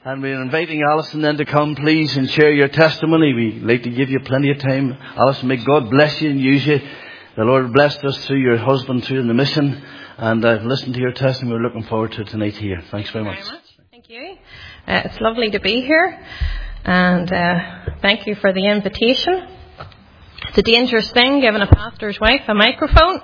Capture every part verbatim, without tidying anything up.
And we're inviting Alison then to come, please, and share your testimony. We'd like to give you plenty of time. Alison, may God bless you and use you. The Lord blessed us through your husband, through the mission. And I've listened to your testimony. We're looking forward to it tonight here. Thanks very much. Thank you very much. Thank you. Uh, it's lovely to be here. And uh, thank you for the invitation. It's a dangerous thing, giving a pastor's wife a microphone.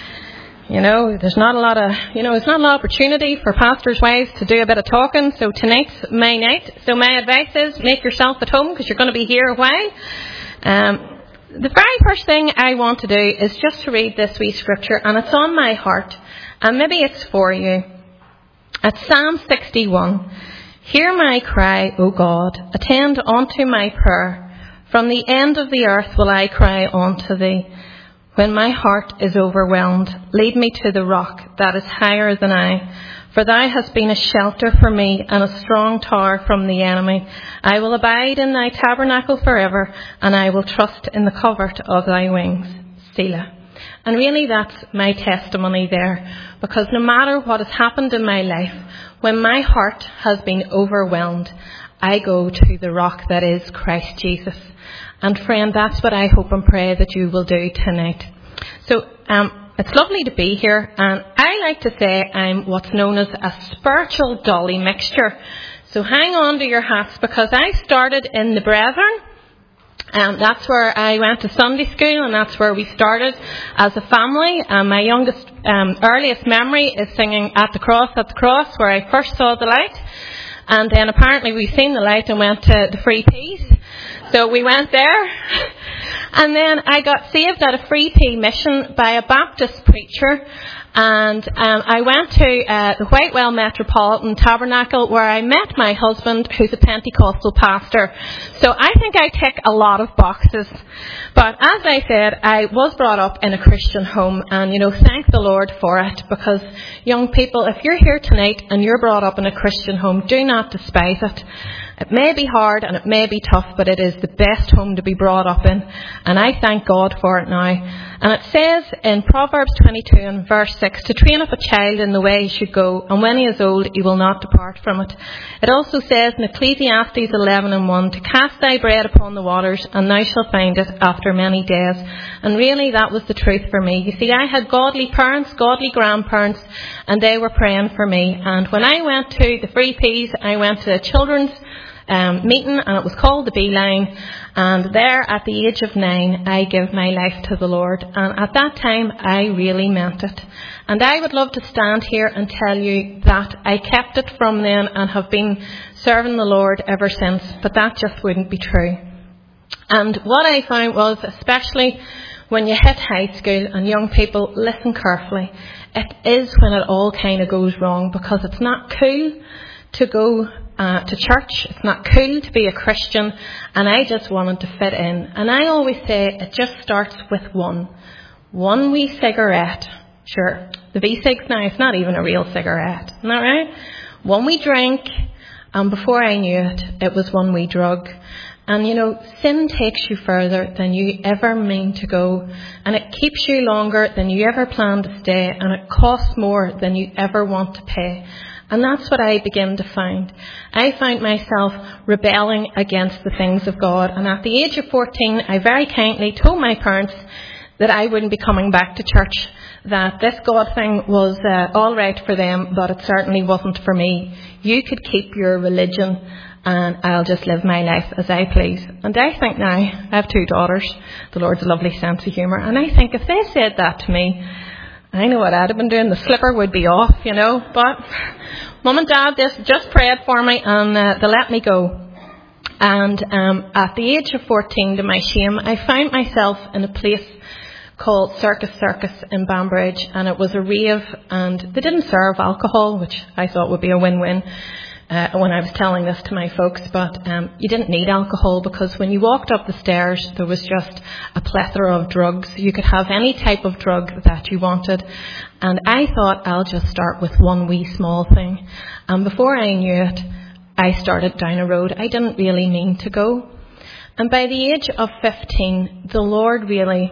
You know, there's not a lot of, you know, there's not a lot of opportunity for pastors' wives to do a bit of talking. So tonight's my night. So my advice is make yourself at home because you're going to be here a while. Um, the very first thing I want to do is just to read this wee scripture, and it's on my heart, and maybe it's for you. It's Psalm sixty-one. Hear my cry, O God, attend unto my prayer. From the end of the earth will I cry unto thee. When my heart is overwhelmed, lead me to the rock that is higher than I. For thou hast been a shelter for me and a strong tower from the enemy. I will abide in thy tabernacle forever, and I will trust in the covert of thy wings. Selah. And really that's my testimony there, because no matter what has happened in my life, when my heart has been overwhelmed, I go to the rock that is Christ Jesus. And friend, that's what I hope and pray that you will do tonight. So um, it's lovely to be here, and I like to say I'm what's known as a spiritual dolly mixture. So hang on to your hats, because I started in the Brethren. Um, that's where I went to Sunday school, and that's where we started as a family. Um, my youngest, um, earliest memory is singing At the Cross, At the Cross, where I first saw the light. And then apparently we seen the light and went to the Free Peas. So we went there. And then I got saved at a Free Pea mission by a Baptist preacher. And um, I went to uh, the Whitewell Metropolitan Tabernacle, where I met my husband, who's a Pentecostal pastor. So I think I tick a lot of boxes. But as I said, I was brought up in a Christian home, and, you know, thank the Lord for it, because young people, if you're here tonight and you're brought up in a Christian home, do not despise it. It may be hard and it may be tough, but it is the best home to be brought up in. And I thank God for it now. And it says in Proverbs twenty-two and verse six, to train up a child in the way he should go, and when he is old he will not depart from it. It also says in Ecclesiastes eleven and one, to cast thy bread upon the waters, and thou shalt find it after many days. And really that was the truth for me. You see, I had godly parents, godly grandparents, and they were praying for me. And when I went to the Free Peas, I went to a children's Um, meeting, and it was called the Beeline, and there at the age of nine I gave my life to the Lord, and at that time I really meant it. And I would love to stand here and tell you that I kept it from then and have been serving the Lord ever since, but that just wouldn't be true. And what I found was, especially when you hit high school, and young people, listen carefully, it is when it all kind of goes wrong, because it's not cool to go Uh, to church. It's not cool to be a Christian, and I just wanted to fit in. And I always say it just starts with one. One wee cigarette. Sure, the V-cigs now, it's not even a real cigarette. Isn't that right? One wee drink, and before I knew it, it was one wee drug. And, you know, sin takes you further than you ever mean to go, and it keeps you longer than you ever planned to stay, and it costs more than you ever want to pay. And that's what I begin to find. I find myself rebelling against the things of God. And at the age of fourteen, I very kindly told my parents that I wouldn't be coming back to church, that this God thing was uh, all right for them, but it certainly wasn't for me. You could keep your religion, and I'll just live my life as I please. And I think now, I have two daughters. The Lord's a lovely sense of humour. And I think if they said that to me, I know what I'd have been doing. The slipper would be off, you know. But Mum and Dad just, just prayed for me, and uh, they let me go. And um, at the age of fourteen, to my shame, I found myself in a place called Circus Circus in Banbridge. And it was a rave, and they didn't serve alcohol, which I thought would be a win-win. Uh, when I was telling this to my folks, but um, you didn't need alcohol, because when you walked up the stairs, there was just a plethora of drugs. You could have any type of drug that you wanted. And I thought, I'll just start with one wee small thing. And before I knew it, I started down a road I didn't really mean to go. And by the age of fifteen, the Lord really,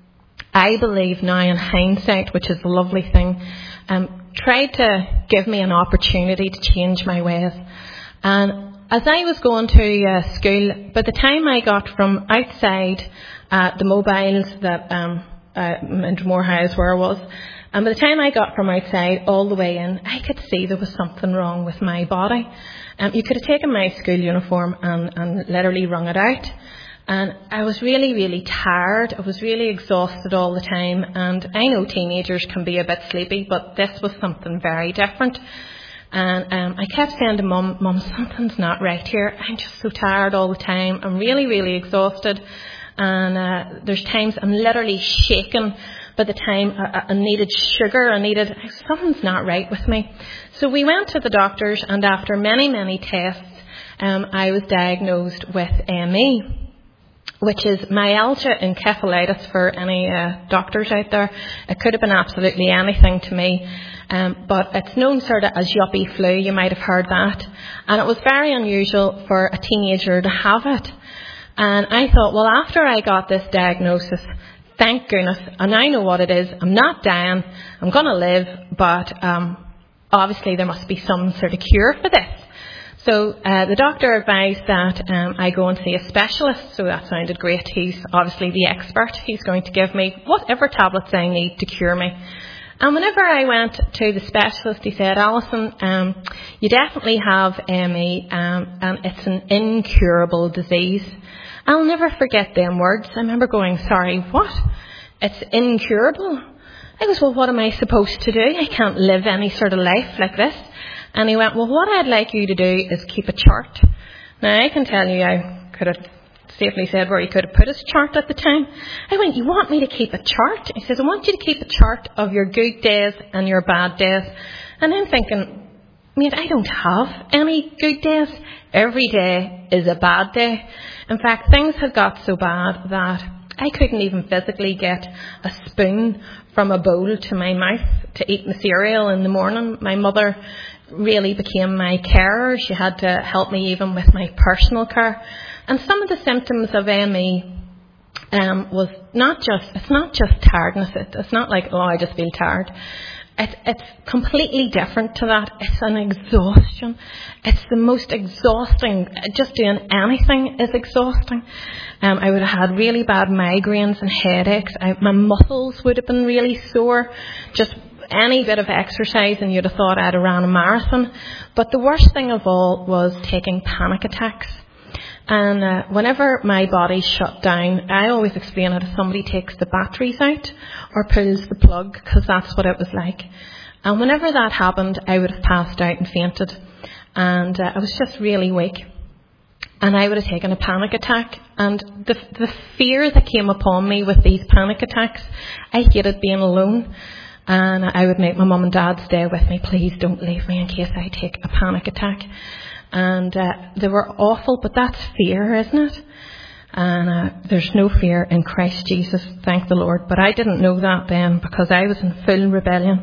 I believe now in hindsight, which is a lovely thing, um, tried to give me an opportunity to change my ways. And as I was going to uh, school, by the time I got from outside uh, the mobiles that um, uh, in Dromore House where I was, and by the time I got from outside all the way in, I could see there was something wrong with my body. Um, you could have taken my school uniform and, and literally wrung it out. And I was really, really tired. I was really exhausted all the time. And I know teenagers can be a bit sleepy, but this was something very different. And um, I kept saying to Mum, Mum, something's not right here. I'm just so tired all the time. I'm really, really exhausted. And uh, there's times I'm literally shaking by the time I, I needed sugar. I needed, something's not right with me. So we went to the doctors, and after many, many tests, um, I was diagnosed with M E, which is myalgia encephalitis for any uh, doctors out there. It could have been absolutely anything to me. Um, but it's known sort of as yuppie flu. You might have heard that. And it was very unusual for a teenager to have it. And I thought, well, after I got this diagnosis, thank goodness, and I know what it is. I'm not dying. I'm going to live. But um, obviously there must be some sort of cure for this. So uh, the doctor advised that um, I go and see a specialist. So that sounded great. He's obviously the expert. He's going to give me whatever tablets I need to cure me. And whenever I went to the specialist, he said, Alison, um, you definitely have M E, um, and it's an incurable disease. I'll never forget them words. I remember going, sorry, what? It's incurable? I goes, well, what am I supposed to do? I can't live any sort of life like this. And he went, well, what I'd like you to do is keep a chart. Now, I can tell you, I could have safely said where he could have put his chart at the time. I went, you want me to keep a chart? He says, I want you to keep a chart of your good days and your bad days. And I'm thinking, mate, I don't have any good days. Every day is a bad day. In fact, things had got so bad that I couldn't even physically get a spoon from a bowl to my mouth to eat my cereal in the morning. My mother really became my carer. She had to help me even with my personal care. And some of the symptoms of M E um, was not just, it's not just tiredness. It, it's not like, oh, I just feel tired. It, it's completely different to that. It's an exhaustion. It's the most exhausting. Just doing anything is exhausting. Um, I would have had really bad migraines and headaches. I, my muscles would have been really sore. Just any bit of exercise and you'd have thought I'd have ran a marathon. But the worst thing of all was taking panic attacks. And uh, whenever my body shut down, I always explain it as somebody takes the batteries out or pulls the plug, because that's what it was like. And whenever that happened, I would have passed out and fainted. And uh, I was just really weak. And I would have taken a panic attack. And the the fear that came upon me with these panic attacks, I hated being alone. And I would make my mum and dad stay with me. Please don't leave me in case I take a panic attack. And uh, they were awful, but that's fear, isn't it? And uh, there's no fear in Christ Jesus, thank the Lord. But I didn't know that then, because I was in full rebellion.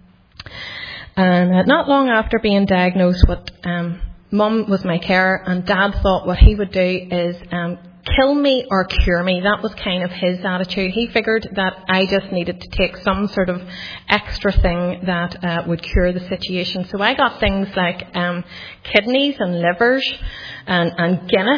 And uh, not long after being diagnosed with um, Mum was my carer, and Dad thought what he would do is um, kill me or cure me. That was kind of his attitude. He figured that I just needed to take some sort of extra thing that uh, would cure the situation. So I got things like um, kidneys and livers and, and Guinness.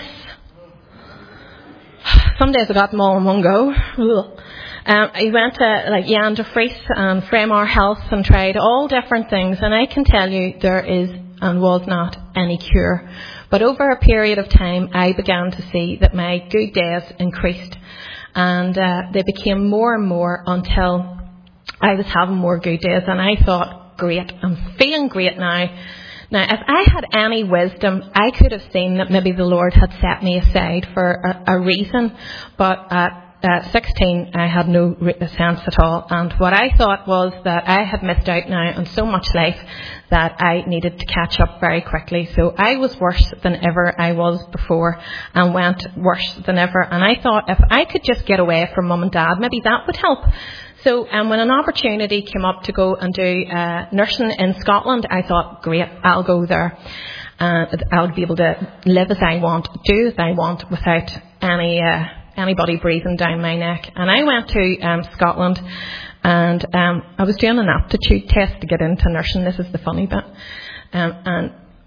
Some days I got them all in one go. Um, I went to like Jan de Vries and Fremar Health and tried all different things. And I can tell you there is and was not any cure. But over a period of time, I began to see that my good days increased. And uh, they became more and more until I was having more good days. And I thought, great, I'm feeling great now. Now, if I had any wisdom, I could have seen that maybe the Lord had set me aside for a, a reason. But at uh, sixteen, I had no sense at all. And what I thought was that I had missed out now on so much life that I needed to catch up very quickly. So I was worse than ever I was before, and went worse than ever. And I thought if I could just get away from Mum and Dad, maybe that would help. So um, when an opportunity came up to go and do uh, nursing in Scotland, I thought, great, I'll go there. Uh, I'll be able to live as I want, do as I want, without any uh, anybody breathing down my neck. And I went to um, Scotland, and um, I was doing an aptitude test to get into nursing. This is the funny bit. Um, and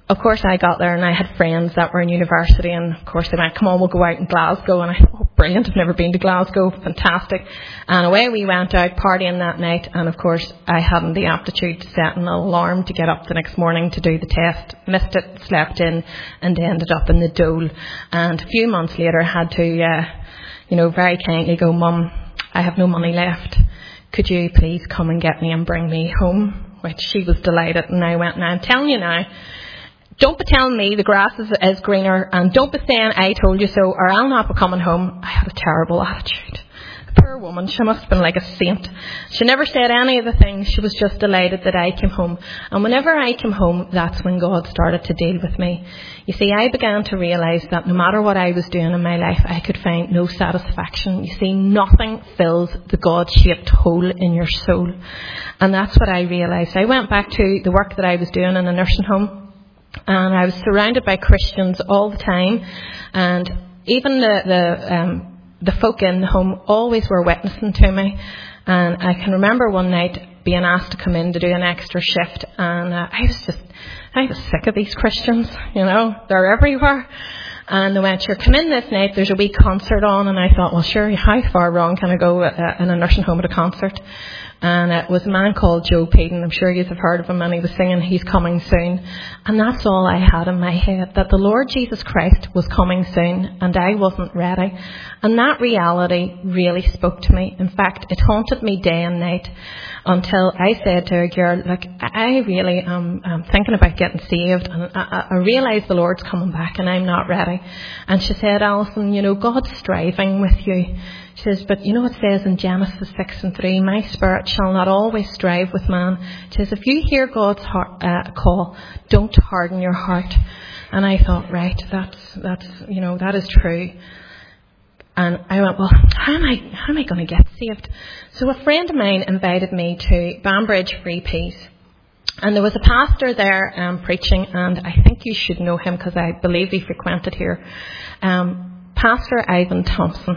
of course, I got there and I had friends that were in university, and of course they went, come on, we'll go out in Glasgow. And I thought, oh, brilliant, I've never been to Glasgow, fantastic. And away we went out partying that night, and of course I hadn't the aptitude to set an alarm to get up the next morning to do the test. Missed it, slept in, and ended up in the dole. And a few months later I had to, uh, you know, very kindly go, Mum, I have no money left. Could you please come and get me and bring me home? Which she was delighted, and I went, now I'm telling you now, don't be telling me the grass is, is greener, and don't be saying I told you so, or I'll not be coming home. I had a terrible attitude. The poor woman, she must have been like a saint. She never said any of the things. She was just delighted that I came home. And whenever I came home, that's when God started to deal with me. You see, I began to realise that no matter what I was doing in my life, I could find no satisfaction. You see, nothing fills the God-shaped hole in your soul. And that's what I realised. I went back to the work that I was doing in a nursing home. And I was surrounded by Christians all the time, and even the the, um, the folk in the home always were witnessing to me. And I can remember one night being asked to come in to do an extra shift, and uh, I was just, I was sick of these Christians, you know, they're everywhere. And they went, sure, come in this night, there's a wee concert on. And I thought, well, sure, how far wrong can I go uh, in a nursing home at a concert? And it was a man called Joe Peden. I'm sure you have heard of him, and he was singing He's Coming Soon. And that's all I had in my head, that the Lord Jesus Christ was coming soon, and I wasn't ready. And that reality really spoke to me. In fact, it haunted me day and night until I said to a girl, look, I really am um, thinking about getting saved, and I, I realise the Lord's coming back and I'm not ready. And she said, Alison, you know, God's striving with you. She says, but you know it says in Genesis six and three, my spirit shall not always strive with man. She says, if you hear God's heart, uh, call, don't harden your heart. And I thought, right, that's, that's, you know, that is true. And I went, well, how am I, how am I going to get saved? So a friend of mine invited me to Banbridge Free Peace. And there was a pastor there um, preaching, and I think you should know him because I believe he frequented here. Um, Pastor Ivan Thompson.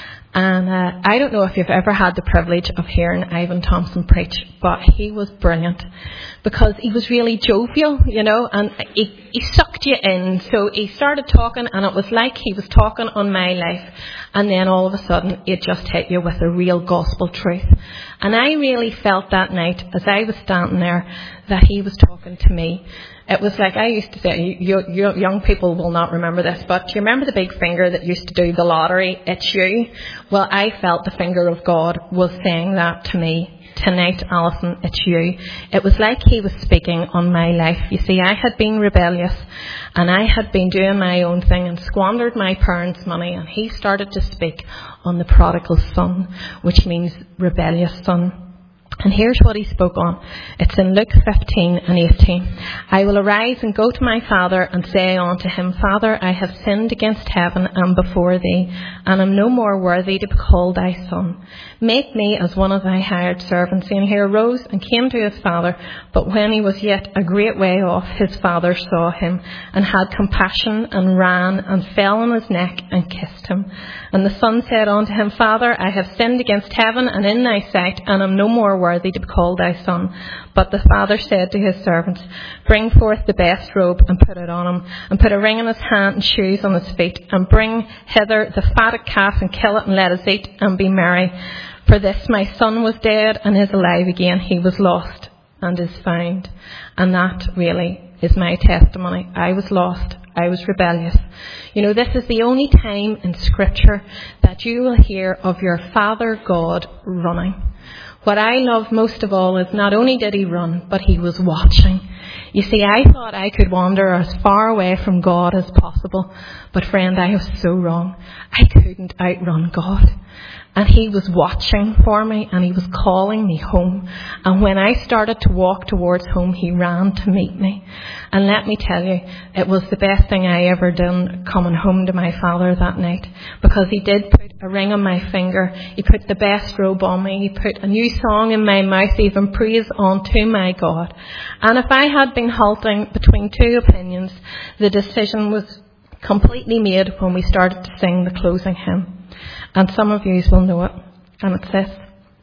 And uh, I don't know if you've ever had the privilege of hearing Ivan Thompson preach, but he was brilliant because he was really jovial, you know, and he, he sucked you in. So he started talking, and it was like he was talking on my life, and then all of a sudden it just hit you with a real gospel truth. And I really felt that night as I was standing there that he was talking to me. It was like, I used to say, you, you, young people will not remember this, but do you remember the big finger that used to do the lottery? It's you. Well, I felt the finger of God was saying that to me. Tonight, Alison, it's you. It was like he was speaking on my life. You see, I had been rebellious, and I had been doing my own thing and squandered my parents' money, and he started to speak on the prodigal son, which means rebellious son. And here's what he spoke on. It's in Luke fifteen and eighteen. I will arise and go to my father and say unto him, Father, I have sinned against heaven and before thee, and am no more worthy to be called thy son. Make me as one of thy hired servants. And he arose and came to his father. But when he was yet a great way off, his father saw him and had compassion and ran and fell on his neck and kissed him. And the son said unto him, Father, I have sinned against heaven and in thy sight, and am no more worthy to be called thy son. But the father said to his servants, Bring forth the best robe and put it on him, and put a ring in his hand and shoes on his feet, and bring hither the fatted calf and kill it, and let us eat and be merry. For this my son was dead and is alive again. He was lost and is found. And that really is my testimony. I was lost. I was rebellious. You know, this is the only time in Scripture that you will hear of your Father God running. What I love most of all is not only did he run, but he was watching. You see, I thought I could wander as far away from God as possible. But friend, I was so wrong. I couldn't outrun God. And he was watching for me, and he was calling me home. And when I started to walk towards home, he ran to meet me. And let me tell you, it was the best thing I ever done coming home to my father that night. Because he did put a ring on my finger. He put the best robe on me. He put a new song in my mouth, even praise unto my God. And if I had been halting between two opinions, the decision was completely made when we started to sing the closing hymn. And some of you will know it. And it says,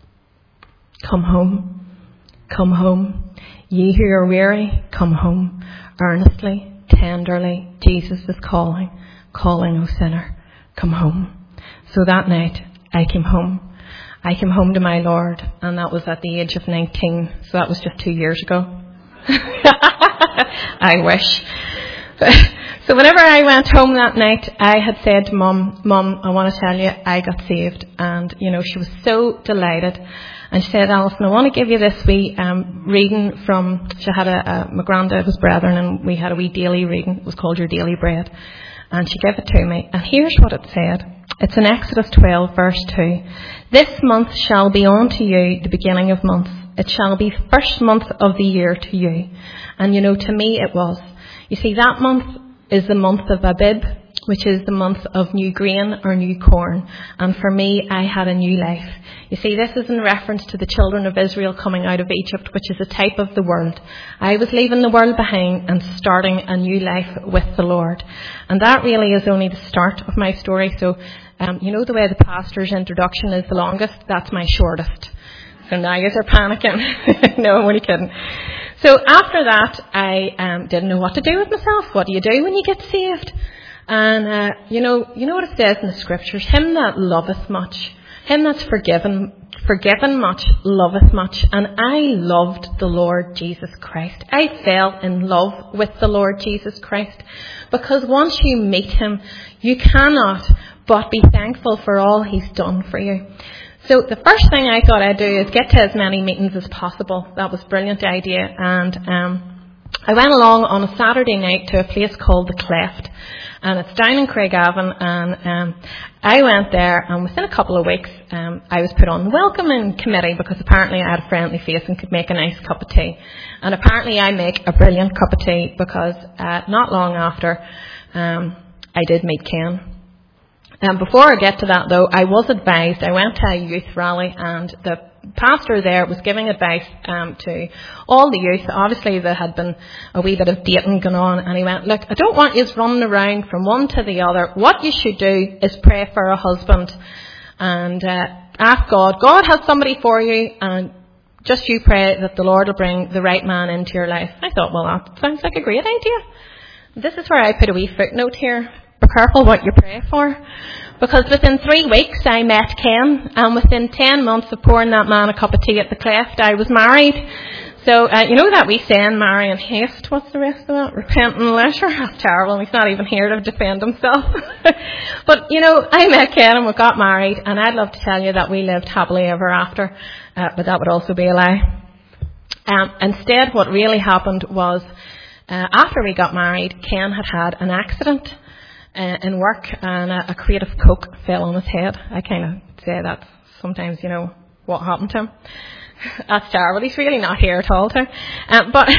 Come home, come home. Ye who are weary, come home. Earnestly, tenderly, Jesus is calling, calling, O sinner, come home. So that night, I came home. I came home to my Lord, and that was at the age of nineteen, so that was just two years ago. I wish. So whenever I went home that night, I had said to Mum, Mum, I want to tell you, I got saved. And, you know, she was so delighted. And she said, Alison, I want to give you this wee um, reading from, she had a, a, my granddad was brethren, and we had a wee daily reading. It was called Your Daily Bread. And she gave it to me. And here's what it said. It's in Exodus twelve, verse two. This month shall be unto you the beginning of months. It shall be first month of the year to you. And, you know, to me it was. You see, that month is the month of Abib, which is the month of new grain or new corn. And for me, I had a new life. You see, this is in reference to the children of Israel coming out of Egypt, which is a type of the world. I was leaving the world behind and starting a new life with the Lord. And that really is only the start of my story. So, um, you know the way the pastor's introduction is the longest? That's my shortest. So now you are panicking. No, I'm only kidding. So after that, I um, didn't know what to do with myself. What do you do when you get saved? And, uh, you know, you know what it says in the scriptures? Him that loveth much, him that's forgiven, forgiven much, loveth much. And I loved the Lord Jesus Christ. I fell in love with the Lord Jesus Christ. Because once you meet him, you cannot but be thankful for all he's done for you. So the first thing I thought I'd do is get to as many meetings as possible. That was a brilliant idea. And um, I went along on a Saturday night to a place called The Cleft. And it's down in Craigavon. And um, I went there, and within a couple of weeks, um, I was put on the welcoming committee because apparently I had a friendly face and could make a nice cup of tea. And apparently I make a brilliant cup of tea because uh, not long after, um, I did meet Ken. Um, before I get to that, though, I was advised, I went to a youth rally, and the pastor there was giving advice um, to all the youth. Obviously, there had been a wee bit of dating going on, and he went, look, I don't want you running around from one to the other. What you should do is pray for a husband and uh, ask God. God has somebody for you, and just you pray that the Lord will bring the right man into your life. I thought, well, that sounds like a great idea. This is where I put a wee footnote here. Be careful what you pray for. Because within three weeks I met Ken, and within ten months of pouring that man a cup of tea at the Cleft, I was married. So, uh, you know that wee saying, marry in haste, what's the rest of that? Repent in leisure? That's terrible, he's not even here to defend himself. But, you know, I met Ken and we got married, and I'd love to tell you that we lived happily ever after, uh, but that would also be a lie. Um, instead, what really happened was, uh, after we got married, Ken had had an accident Uh, in work, and a, a crate of Coke fell on his head. I kind of say that sometimes, you know, what happened to him. That's terrible. He's really not here at all. Um, but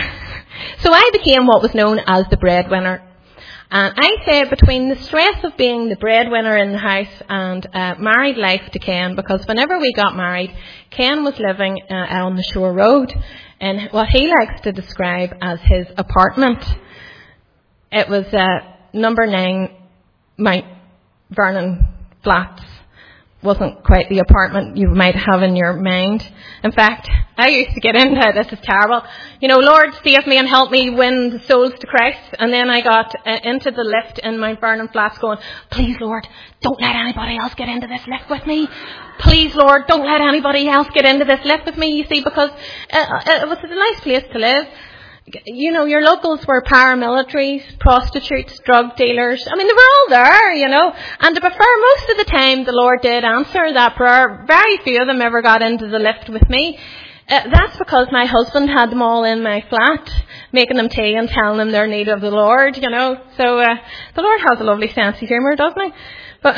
so I became what was known as the breadwinner. And I say between the stress of being the breadwinner in the house and uh, married life to Ken, because whenever we got married, Ken was living uh, on the Shore Road in what he likes to describe as his apartment. It was uh, number nine Mount Vernon Flats. Wasn't quite the apartment you might have in your mind. In fact, I used to get into it. This is terrible. You know, Lord, save me and help me win the souls to Christ. And then I got uh, into the lift in Mount Vernon Flats going, please, Lord, don't let anybody else get into this lift with me. Please, Lord, don't let anybody else get into this lift with me, you see, because uh, it was a nice place to live. You know, your locals were paramilitaries, prostitutes, drug dealers. I mean, they were all there, you know. And to be fair, most of the time the Lord did answer that prayer. Very few of them ever got into the lift with me. Uh, that's because my husband had them all in my flat, making them tea and telling them their need of the Lord, you know. So uh, the Lord has a lovely sense of humour, doesn't he? But...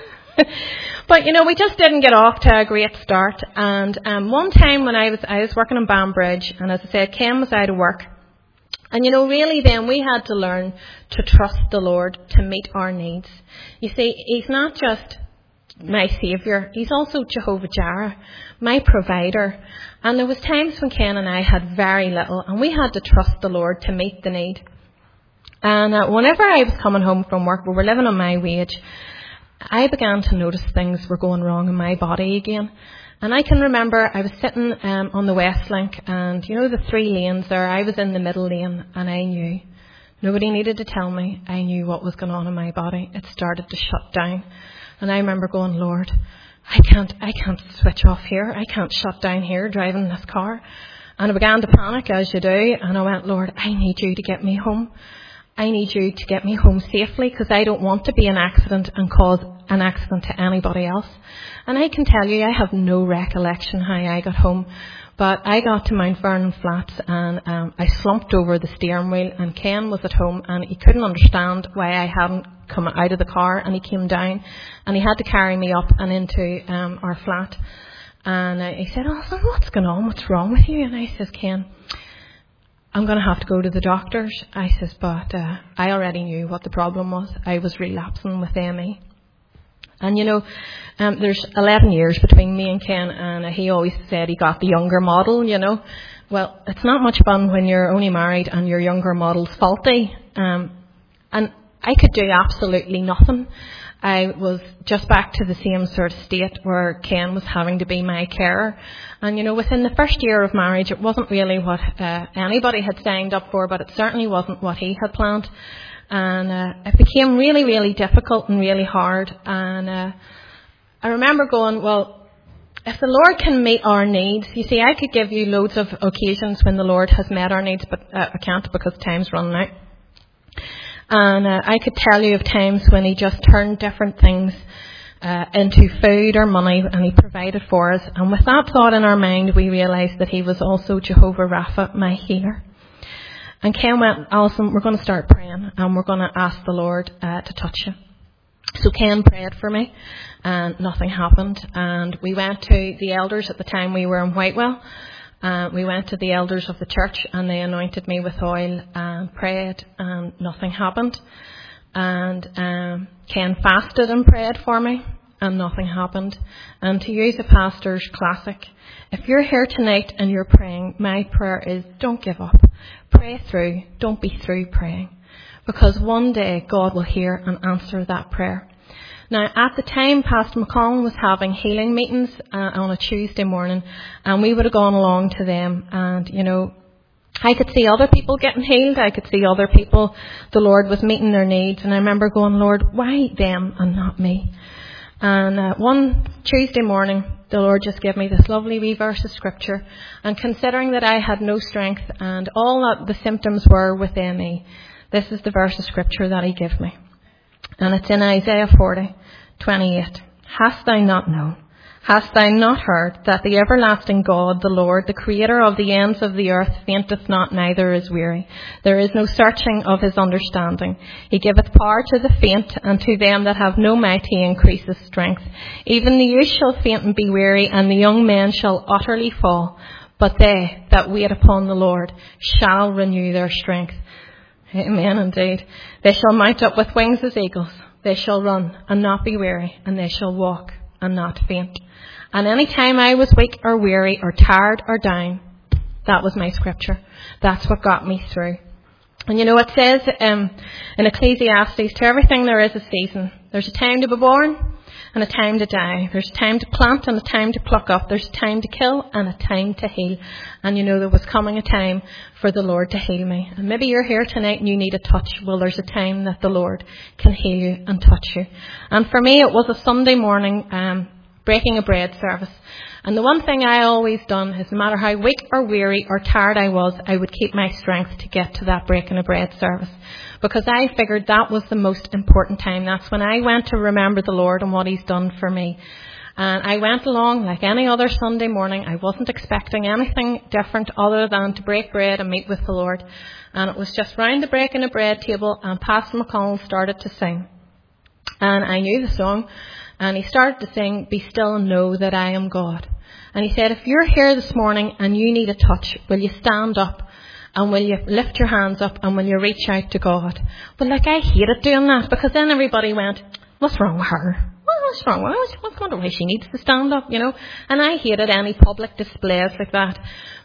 But, you know, we just didn't get off to a great start. And um, one time when I was I was working in Banbridge, and as I said, Ken was out of work. And, you know, really then we had to learn to trust the Lord to meet our needs. You see, he's not just my saviour, he's also Jehovah Jireh, my provider. And there was times when Ken and I had very little, and we had to trust the Lord to meet the need. And uh, whenever I was coming home from work, we were living on my wage, I began to notice things were going wrong in my body again. And I can remember I was sitting um, on the Westlink, and you know the three lanes there, I was in the middle lane, and I knew Nobody needed to tell me. I knew what was going on in my body. It started to shut down. And I remember going, Lord, I can't, I can't switch off here. I can't shut down here driving this car. And I began to panic, as you do. And I went, Lord, I need you to get me home. I need you to get me home safely, because I don't want to be an accident and cause an accident to anybody else. And I can tell you, I have no recollection how I got home. But I got to Mount Vernon Flats, and um, I slumped over the steering wheel, and Ken was at home, and he couldn't understand why I hadn't come out of the car, and he came down, and he had to carry me up and into um, our flat. And uh, he said, oh, son, what's going on? What's wrong with you? And I says, Ken, I'm going to have to go to the doctors. I says, but uh, I already knew what the problem was. I was relapsing with M E. And, you know, um, there's eleven years between me and Ken, and uh, he always said he got the younger model, you know. Well, it's not much fun when you're only married and your younger model's faulty. Um, and I could do absolutely nothing. I was just back to the same sort of state where Ken was having to be my carer. And, you know, within the first year of marriage, it wasn't really what uh, anybody had signed up for, but it certainly wasn't what he had planned. And uh, it became really, really difficult and really hard. And uh, I remember going, well, if the Lord can meet our needs, you see, I could give you loads of occasions when the Lord has met our needs, but uh, I can't because time's running out. And uh, I could tell you of times when he just turned different things uh, into food or money, and he provided for us. And with that thought in our mind, we realised that he was also Jehovah Rapha, my healer. And Ken went, Alison, we're going to start praying, and we're going to ask the Lord uh, to touch you. So Ken prayed for me, and nothing happened. And we went to the elders. At the time we were in Whitewell. Uh, we went to the elders of the church, and they anointed me with oil and prayed, and nothing happened. And um, Ken fasted and prayed for me, and nothing happened. And to use a pastor's classic, if you're here tonight and you're praying, my prayer is don't give up. Pray through. Don't be through praying. Because one day God will hear and answer that prayer. Now, at the time, Pastor McCollum was having healing meetings uh, on a Tuesday morning, and we would have gone along to them. And, you know, I could see other people getting healed. I could see other people, the Lord was meeting their needs. And I remember going, Lord, why them and not me? And uh, one Tuesday morning, the Lord just gave me this lovely wee verse of scripture. And considering that I had no strength and all that the symptoms were within me, this is the verse of scripture that he gave me. And it's in Isaiah forty, twenty-eight. Hast thou not known? Hast thou not heard that the everlasting God, the Lord, the creator of the ends of the earth, fainteth not, neither is weary? There is no searching of his understanding. He giveth power to the faint, and to them that have no might he increaseth strength. Even the youth shall faint and be weary, and the young men shall utterly fall. But they that wait upon the Lord shall renew their strength. Amen, indeed. They shall mount up with wings as eagles. They shall run and not be weary, and they shall walk and not faint. And any time I was weak or weary or tired or down, that was my scripture. That's what got me through. And you know, it says um, in Ecclesiastes, to everything there is a season. There's a time to be born and a time to die. There's a time to plant and a time to pluck up. There's a time to kill and a time to heal. And you know, there was coming a time for the Lord to heal me. And maybe you're here tonight and you need a touch. Well, there's a time that the Lord can heal you and touch you. And for me, it was a Sunday morning um, breaking a bread service. And the one thing I always done is no matter how weak or weary or tired I was, I would keep my strength to get to that breaking a bread service. Because I figured that was the most important time. That's when I went to remember the Lord and what he's done for me. And I went along like any other Sunday morning. I wasn't expecting anything different other than to break bread and meet with the Lord. And it was just round the breaking a bread table, and Pastor McConnell started to sing. And I knew the song. And he started to sing, Be Still and Know That I Am God. And he said, if you're here this morning and you need a touch, will you stand up and will you lift your hands up and will you reach out to God? But like, I hated doing that, because then everybody went, what's wrong with her? What's wrong with her? I wonder why she needs to stand up, you know. And I hated any public displays like that.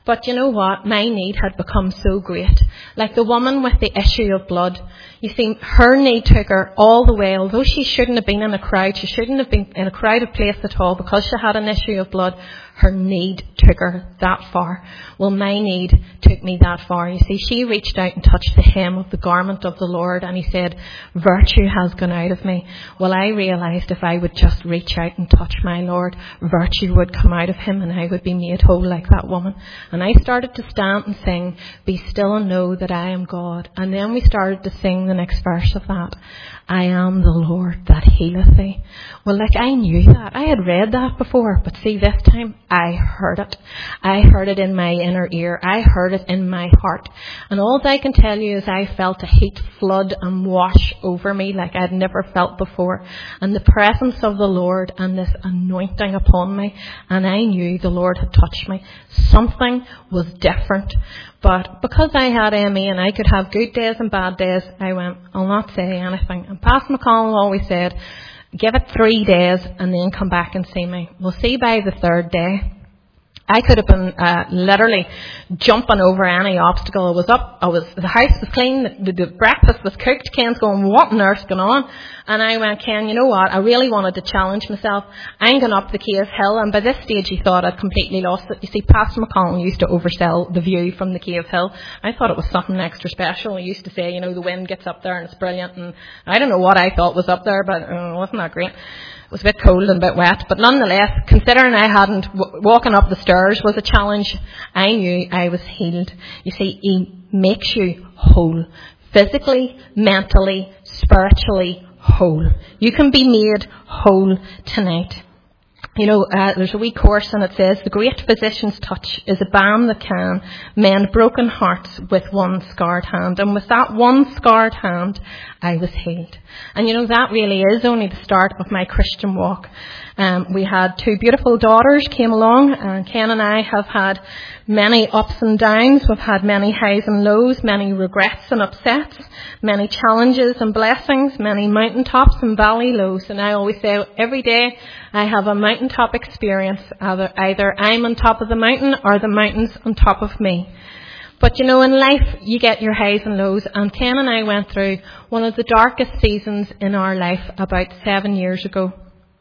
But you know what? My need had become so great. Like the woman with the issue of blood. You see, her need took her all the way. Although she shouldn't have been in a crowd, she shouldn't have been in a crowded place at all because she had an issue of blood. Her need took her that far. Well, my need took me that far. You see, she reached out and touched the hem of the garment of the Lord, and he said, virtue has gone out of me. Well, I realised if I would just reach out and touch my Lord, virtue would come out of him and I would be made whole like that woman. And I started to stand and sing, be still and know that I am God. And then we started to sing the next verse of that. I am the Lord that healeth thee. Well, like I knew that. I had read that before, but see, this time I heard it. I heard it in my inner ear. I heard it in my heart. And all I can tell you is I felt a heat flood and wash over me like I'd never felt before. And the presence of the Lord and this anointing upon me. And I knew the Lord had touched me. Something was different. But because I had M E and I could have good days and bad days, I went, I'll not say anything. And Pastor McConnell always said, give it three days and then come back and see me. We'll see by the third day. I could have been uh, literally jumping over any obstacle. I was up, I was, the house was clean, the, the breakfast was cooked. Ken's going, what on earth's going on? And I went, Ken, you know what? I really wanted to challenge myself. I'm going up the Cave Hill. And by this stage, he thought I'd completely lost it. You see, Pastor McConnell used to oversell the view from the Cave Hill. I thought it was something extra special. He used to say, you know, the wind gets up there and it's brilliant. And I don't know what I thought was up there, but uh, wasn't that great? It was a bit cold and a bit wet, but nonetheless, considering I hadn't, w- walking up the stairs was a challenge, I knew I was healed. You see, he makes you whole. Physically, mentally, spiritually whole. You can be made whole tonight. You know, uh, there's a wee course and it says, the great physician's touch is a balm that can mend broken hearts with one scarred hand. And with that one scarred hand, I was healed. And you know, that really is only the start of my Christian walk. Um, we had two beautiful daughters came along, and Ken and I have had many ups and downs. We've had many highs and lows, many regrets and upsets, many challenges and blessings, many mountaintops and valley lows. And I always say every day I have a mountaintop experience. Either, either I'm on top of the mountain or the mountain's on top of me. But you know, in life, you get your highs and lows. And Ken and I went through one of the darkest seasons in our life about seven years ago.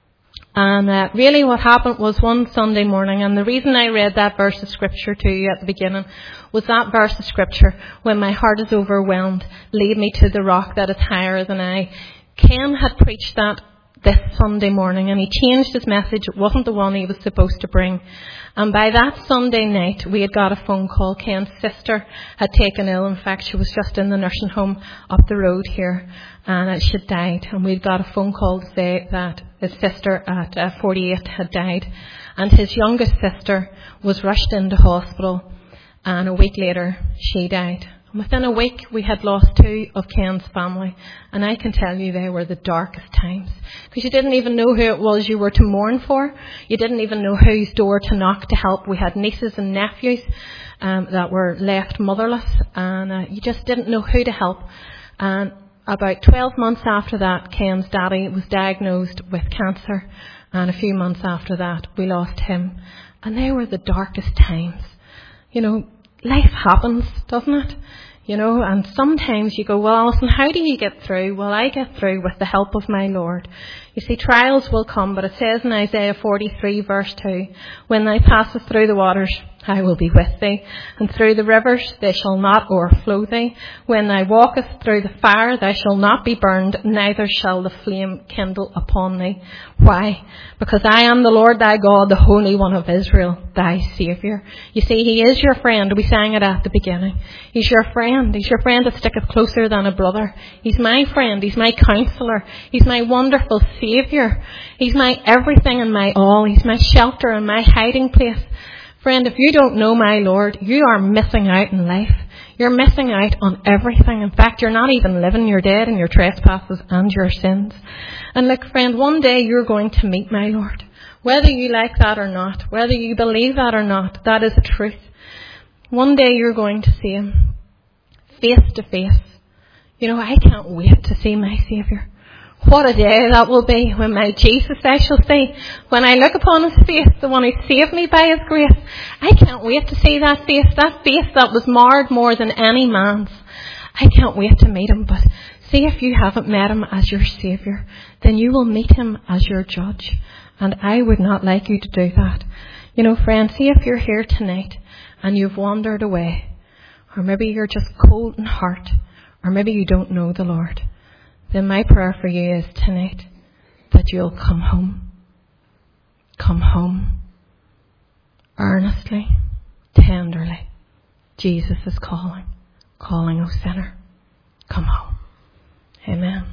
And uh, really what happened was one Sunday morning, and the reason I read that verse of scripture to you at the beginning was that verse of scripture, when my heart is overwhelmed, lead me to the rock that is higher than I. Ken had preached that this Sunday morning, and he changed his message. It wasn't the one he was supposed to bring. And by that Sunday night, we had got a phone call. Ken's sister had taken ill. In fact, she was just in the nursing home up the road here, and she died. And we'd got a phone call to say that his sister at uh, forty-eight had died. And his youngest sister was rushed into hospital, and a week later, she died. Within a week, we had lost two of Ken's family. And I can tell you they were the darkest times. Because you didn't even know who it was you were to mourn for. You didn't even know whose door to knock to help. We had nieces and nephews um, that were left motherless. And uh, you just didn't know who to help. And about twelve months after that, Ken's daddy was diagnosed with cancer. And a few months after that, we lost him. And they were the darkest times. You know, life happens, doesn't it? You know, and sometimes you go, well, Alison, how do you get through? Well, I get through with the help of my Lord. You see, trials will come, but it says in Isaiah forty-three verse two, when thou passest through the waters, I will be with thee, and through the rivers they shall not o'erflow thee. When thou walkest through the fire, thou shalt not be burned, neither shall the flame kindle upon thee. Why? Because I am the Lord thy God, the Holy One of Israel, thy Saviour. You see, he is your friend. We sang it at the beginning. He's your friend. He's your friend that sticketh closer than a brother. He's my friend. He's my counsellor. He's my wonderful Saviour. He's my everything and my all. He's my shelter and my hiding place. Friend, if you don't know my Lord, you are missing out in life. You're missing out on everything. In fact, you're not even living. You're dead in your trespasses and your sins. And look, friend, one day you're going to meet my Lord. Whether you like that or not, whether you believe that or not, that is the truth. One day you're going to see him face to face. You know, I can't wait to see my Saviour. What a day that will be when my Jesus I shall see. When I look upon his face, the one who saved me by his grace. I can't wait to see that face, that face that was marred more than any man's. I can't wait to meet him, but see, if you haven't met him as your Saviour, then you will meet him as your judge. And I would not like you to do that. You know, friends, see if you're here tonight and you've wandered away, or maybe you're just cold in heart, or maybe you don't know the Lord, then my prayer for you is tonight that you'll come home. Come home. Earnestly, tenderly. Jesus is calling. Calling, O sinner. Come home. Amen.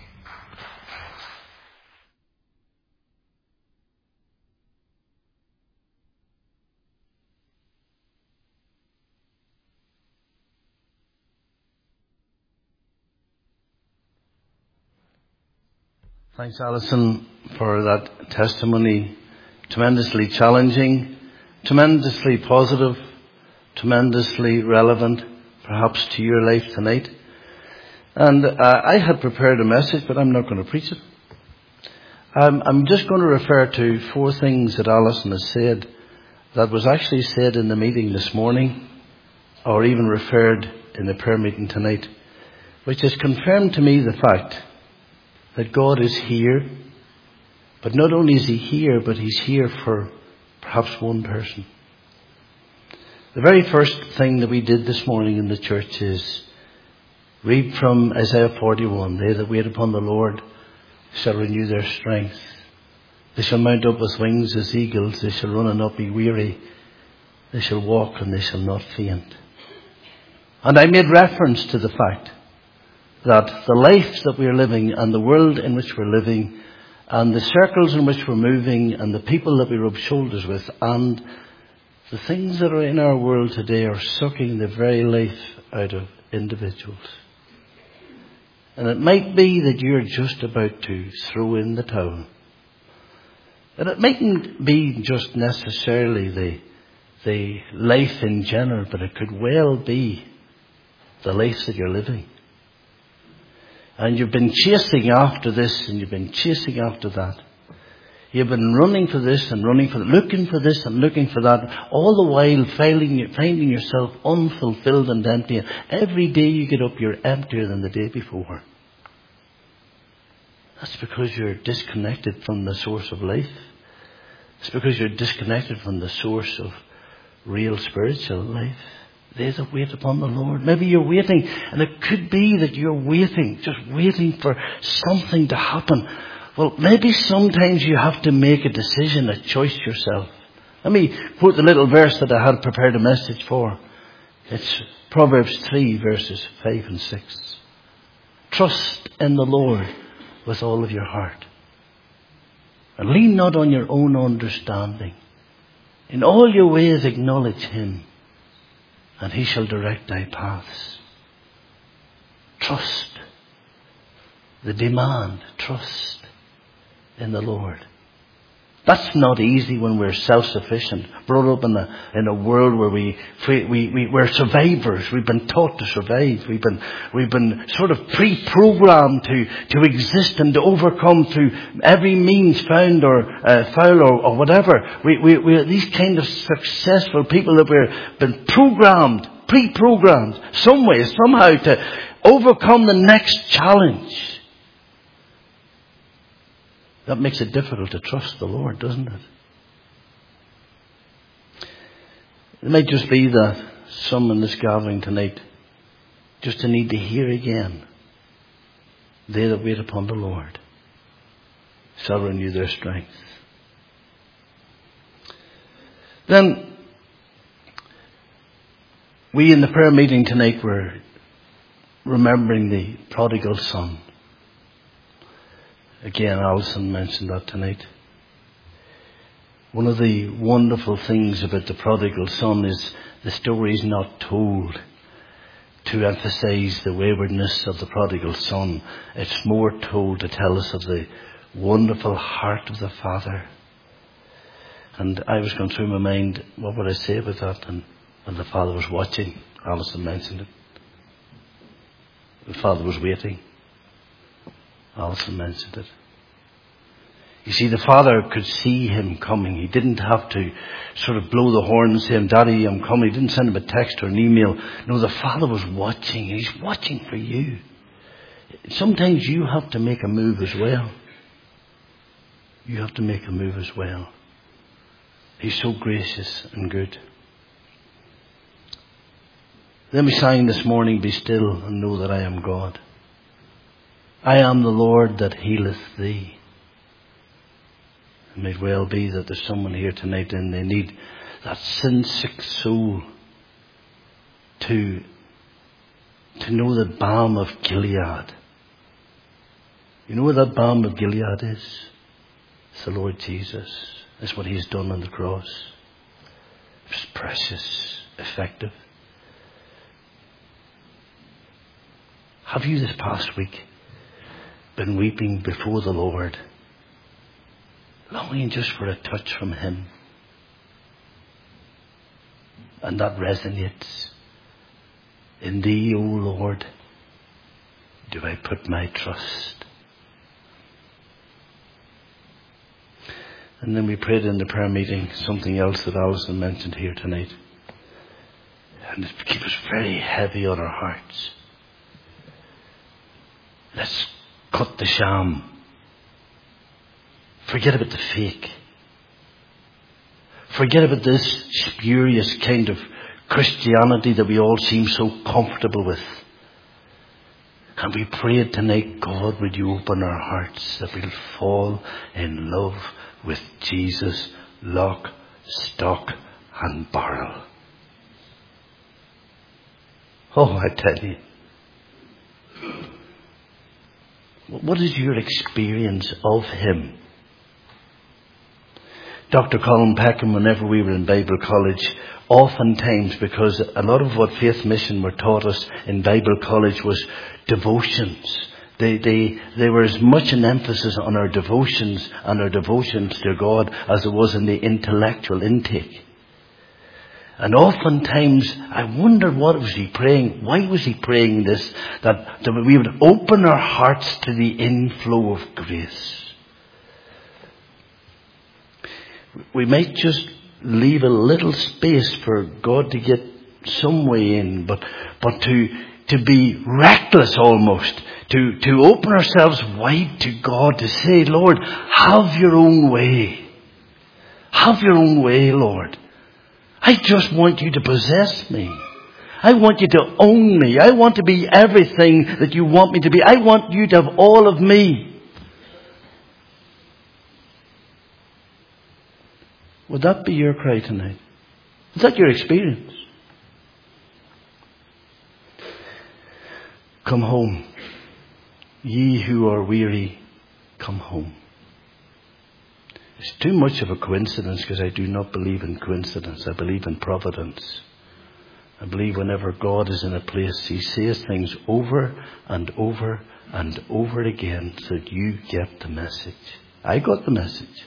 Thanks, Alison, for that testimony. Tremendously challenging, tremendously positive, tremendously relevant, perhaps to your life tonight. And uh, I had prepared a message, but I'm not going to preach it. Um, I'm just going to refer to four things that Alison has said that was actually said in the meeting this morning, or even referred in the prayer meeting tonight, which has confirmed to me the fact that God is here. But not only is he here, but he's here for perhaps one person. The very first thing that we did this morning in the church is read from Isaiah forty-one. They that wait upon the Lord shall renew their strength. They shall mount up with wings as eagles. They shall run and not be weary. They shall walk and they shall not faint. And I made reference to the fact that the life that we are living and the world in which we're living and the circles in which we're moving and the people that we rub shoulders with and the things that are in our world today are sucking the very life out of individuals. And it might be that you're just about to throw in the towel. And it mightn't be just necessarily the, the life in general, but it could well be the life that you're living. And you've been chasing after this and you've been chasing after that. You've been running for this and running for that, looking for this and looking for that, all the while finding, finding yourself unfulfilled and empty. And every day you get up, you're emptier than the day before. That's because you're disconnected from the source of life. It's because you're disconnected from the source of real spiritual life. They that wait upon the Lord. Maybe you're waiting, and it could be that you're waiting, just waiting for something to happen. Well, maybe sometimes you have to make a decision, a choice yourself. Let me quote the little verse that I had prepared a message for. It's Proverbs three, verses five and six. Trust in the Lord with all of your heart, and lean not on your own understanding. In all your ways acknowledge him, and he shall direct thy paths. Trust. The demand, trust in the Lord. That's not easy when we're self-sufficient, brought up in a in a world where we we we we're survivors. We've been taught to survive. We've been we've been sort of pre-programmed to to exist and to overcome through every means found or uh, foul or, or whatever. We we we're these kind of successful people that we're been programmed, pre-programmed, some way, somehow to overcome the next challenge. That makes it difficult to trust the Lord, doesn't it? It might just be that some in this gathering tonight just need to hear again. They that wait upon the Lord shall renew their strength. Then, we in the prayer meeting tonight were remembering the prodigal son. Again, Alison mentioned that tonight. One of the wonderful things about the prodigal son is the story is not told to emphasize the waywardness of the prodigal son. It's more told to tell us of the wonderful heart of the father. And I was going through my mind, what would I say about that? And, and the father was watching. Alison mentioned it. The father was waiting. Alison mentioned it. You see, the father could see him coming. He didn't have to sort of blow the horn and say, Daddy, I'm coming. He didn't send him a text or an email. No, the father was watching. He's watching for you. Sometimes you have to make a move as well. You have to make a move as well. He's so gracious and good. Let me sign this morning, be still and know that I am God. I am the Lord that healeth thee. It may well be that there's someone here tonight and they need that sin-sick soul to, to know the balm of Gilead. You know what that balm of Gilead is? It's the Lord Jesus. That's what He's done on the cross. It's precious, effective. Have you this past week been weeping before the Lord, longing just for a touch from Him? And that resonates. In Thee, O Lord, do I put my trust. And then we prayed in the prayer meeting something else that Alison mentioned here tonight. And it keeps us very heavy on our hearts. Let's cut the sham. Forget about the fake. Forget about this spurious kind of Christianity that we all seem so comfortable with. And we prayed tonight, God, would you open our hearts that we'll fall in love with Jesus, lock, stock and barrel. Oh, I tell you. What is your experience of Him? Doctor Colin Peckham, whenever we were in Bible college, oftentimes, because a lot of what Faith Mission were taught us in Bible college was devotions. They, they, there was as much an emphasis on our devotions and our devotions to God as there was in the intellectual intake. And oftentimes, I wondered what was he praying? Why was he praying this? That, that we would open our hearts to the inflow of grace. We might just leave a little space for God to get some way in, but, but to, to be reckless almost, to, to open ourselves wide to God, to say, Lord, have your own way. Have your own way, Lord. I just want you to possess me. I want you to own me. I want to be everything that you want me to be. I want you to have all of me. Would that be your cry tonight? Is that your experience? Come home. Ye who are weary, come home. It's too much of a coincidence, because I do not believe in coincidence. I believe in providence. I believe whenever God is in a place, He says things over and over and over again so that you get the message. I got the message.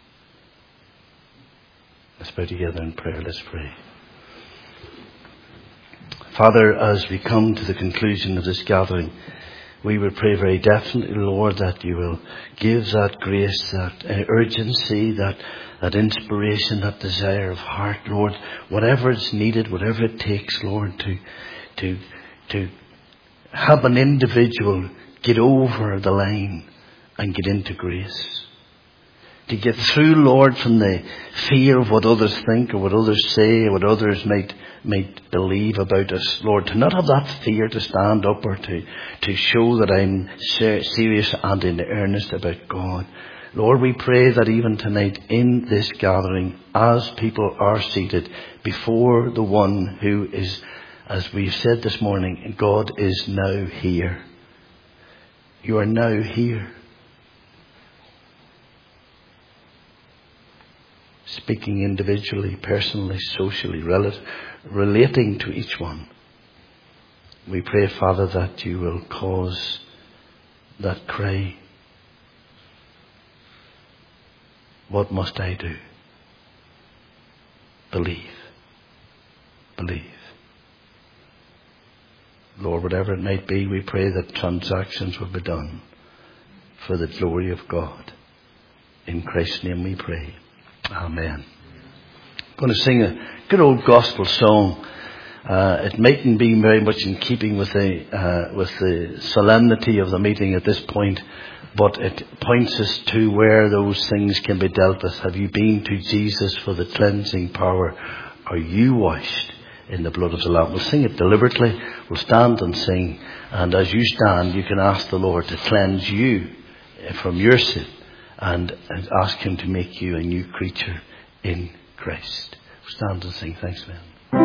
Let's bow together in prayer. Let's pray. Father, as we come to the conclusion of this gathering, we would pray very definitely, Lord, that you will give that grace, that uh, urgency, that, that inspiration, that desire of heart, Lord, whatever is needed, whatever it takes, Lord, to, to, to have an individual get over the line and get into grace. To get through, Lord, from the fear of what others think or what others say or what others might might believe about us, Lord, to not have that fear to stand up or to, to show that I'm serious and in earnest about God. Lord, we pray that even tonight in this gathering, as people are seated before the one who is, as we've said this morning, God is now here. You are now here. Speaking individually, personally, socially, rel- relating to each one. We pray, Father, that you will cause that cry, what must I do? Believe. Believe. Lord, whatever it might be, we pray that transactions will be done for the glory of God. In Christ's name we pray. Amen. I'm going to sing a good old gospel song. Uh, it mightn't be very much in keeping with the uh, with the solemnity of the meeting at this point, but it points us to where those things can be dealt with. Have you been to Jesus for the cleansing power? Are you washed in the blood of the Lamb? We'll sing it deliberately. We'll stand and sing. And as you stand, you can ask the Lord to cleanse you from your sin and, and ask Him to make you a new creature in Christ. We'll stand and sing. Thanks, man.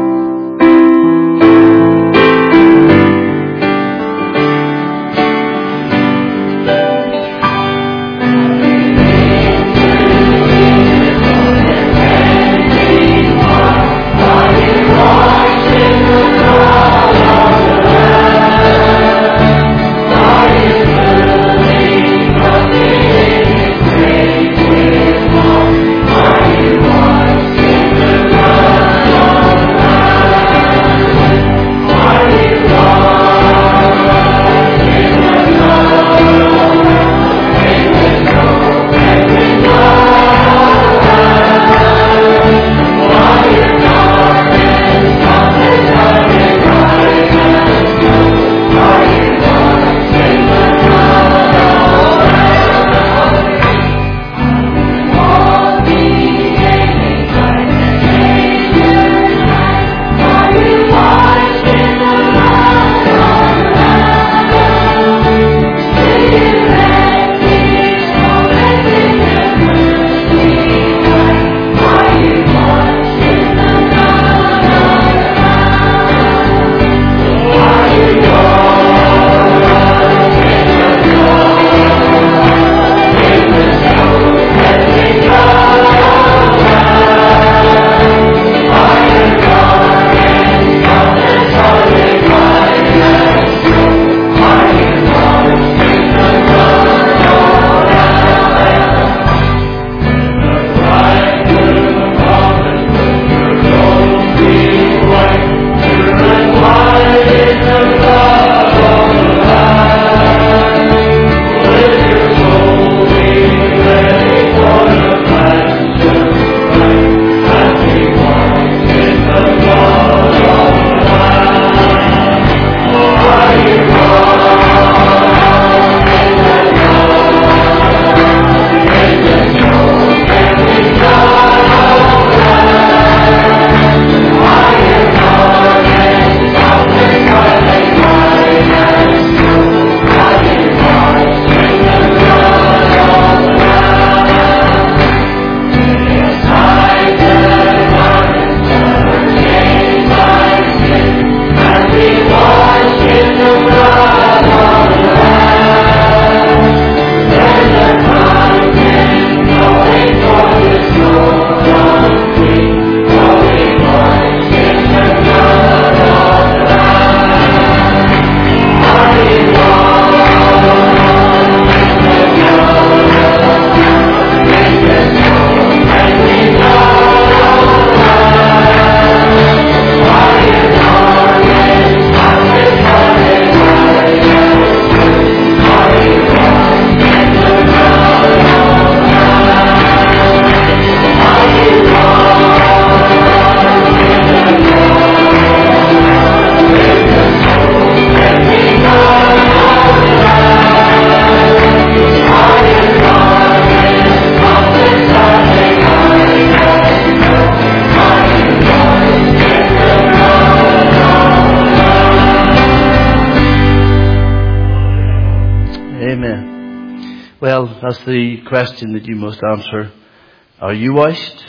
Well, that's the question that you must answer. Are you washed?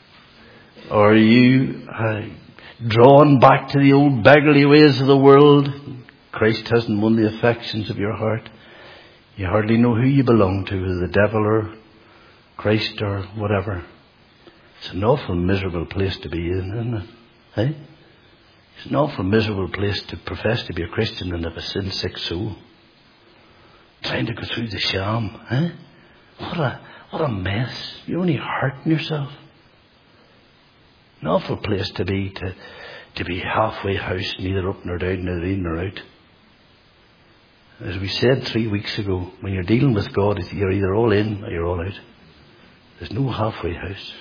Or are you uh, drawn back to the old beggarly ways of the world? Christ hasn't won the affections of your heart. You hardly know who you belong to, whether the devil or Christ or whatever. It's an awful miserable place to be in, isn't it? Eh? It's an awful miserable place to profess to be a Christian and have a sin-sick soul. Trying to go through the sham. Eh? What a, what a mess. You're only hurting yourself. An awful place to be, to, to be halfway house, neither up nor down, neither in nor out. As we said three weeks ago, when you're dealing with God, you're either all in or you're all out. There's no halfway house.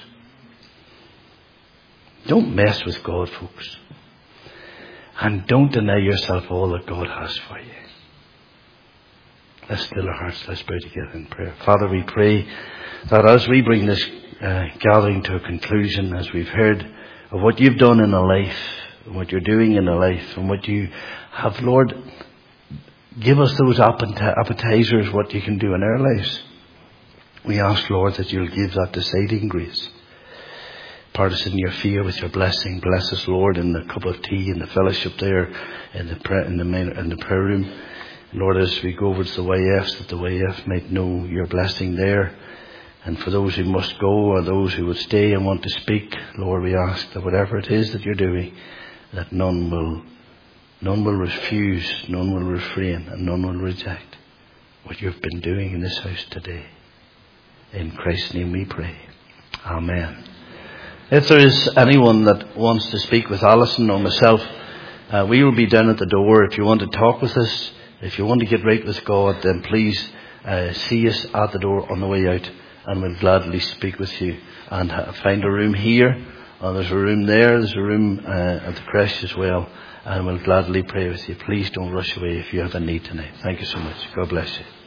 Don't mess with God, folks. And don't deny yourself all that God has for you. Let's still our hearts. Let's pray together in prayer. Father, we pray that as we bring this uh, gathering to a conclusion, as we've heard of what you've done in a life, and what you're doing in a life, and what you have, Lord, give us those appetizers, what you can do in our lives. We ask, Lord, that you'll give that deciding grace. Part us in your fear with your blessing. Bless us, Lord, in the cup of tea, in the fellowship there, in the prayer, in the main, in the prayer room. Lord, as we go over to the Y Fs, that the Y F might know your blessing there. And for those who must go or those who would stay and want to speak, Lord, we ask that whatever it is that you're doing, that none will, none will refuse, none will refrain, and none will reject what you've been doing in this house today. In Christ's name we pray. Amen. If there is anyone that wants to speak with Alison or myself, uh, we will be down at the door. If you want to talk with us, if you want to get right with God, then please uh, see us at the door on the way out, and we'll gladly speak with you. And uh, find a room here, and there's a room there, there's a room uh, at the creche as well, and we'll gladly pray with you. Please don't rush away if you have a need tonight. Thank you so much. God bless you.